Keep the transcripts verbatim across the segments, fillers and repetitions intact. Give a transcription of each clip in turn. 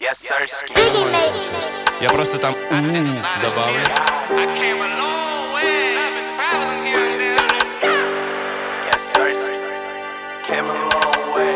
Yes, sirski. Я просто там м добавлю. Yes, sirski. Came a long way.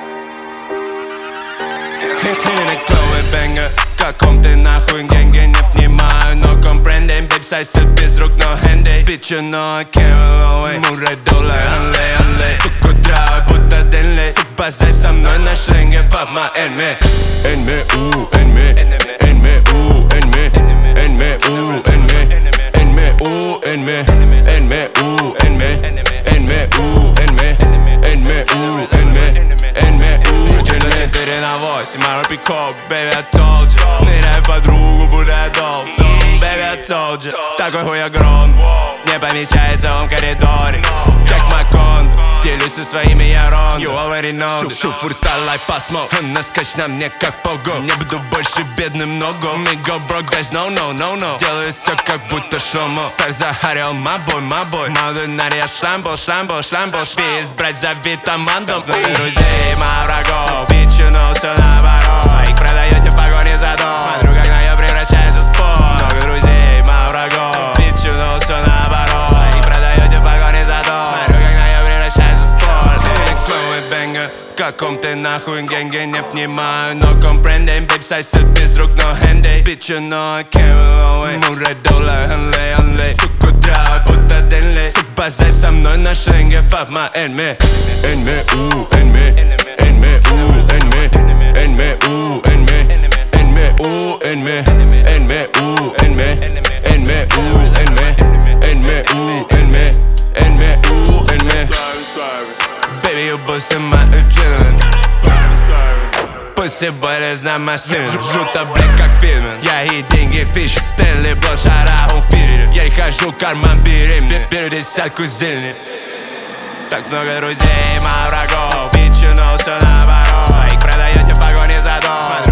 Именно кловый бэнгер. В каком ты нахуй генге не понимаю, но comprende. Bitch, сосед без рук, но хэнди. Bitch, you know I came a long way. Мурай доллар, анлей, анлей. Сука, травы, будто Денли. Сук, базай со мной на шленге. Fuck my enemy. Enemy, ooh, enemy. Enemy, ooh, enemy. Enemy, ooh, enemy. Enemy, ooh, enemy. Enemy, ooh, enemy. Enemy, ooh, enemy. Enemy, ooh, enemy. Enemy, ooh, enemy. четыре на восемь, my rap cop, baby, I told you. Ныряю в подругу, будто я долф. Baby, I told you. Такой хуй огром. Не помечается он в коридоре. Check my condo. Делюсь со своими я рон. You already know. Шуп, фристайл like пасмо. Он наскач на мне как пого. Не буду больше бедным ногом. Me go broke, that's no, no, no, no. Делаю все как будто шломо. Сар захарил, my boy, my boy. Молодой наря шламбо, шламбо, шламбо. Швиз, брать за витамандом. Много друзей, моих врагов. Bitch, you know, все наоборот. Своих продаете в погоне за дом. Смотрю, как на ее превращается в спорт. Много друзей, моих врагов. Bitch, you know, все наоборот. Своих продаете в погоне за дом. Смотрю, как на ее превращается в спорт. Ты кловый бэнгер. В каком ты нахуй генге не понимаю, но comprende. Bitch, сосед без рук, но хэнди. Bitch, you know I came a long way. Мурай доллар, анлей, анлей. Сука, травы, будто Денли. Сук, базай со мной на шленге. Fuck my enemy. Enemy, ooh, enemy. Enemy, ooh, enemy. Enemy, ooh, enemy. Enemy, ooh, enemy. Enemy, ooh, enemy. Enemy, ooh, enemy. Enemy, ooh, enemy. Enemy, ooh, enemy. Baby, you boosting my adrenaline. Pussy boy, that's not my sin. Жуто, блядь, как фильм. Я и деньги, фиш. Стэнли, блок, шара, он в пире. Я и хожу, карман беременный. Беру десятку зелени. Так много друзей, моих врагов. Bitch, you know, все наоборот. Своих продаете в погоне за дом.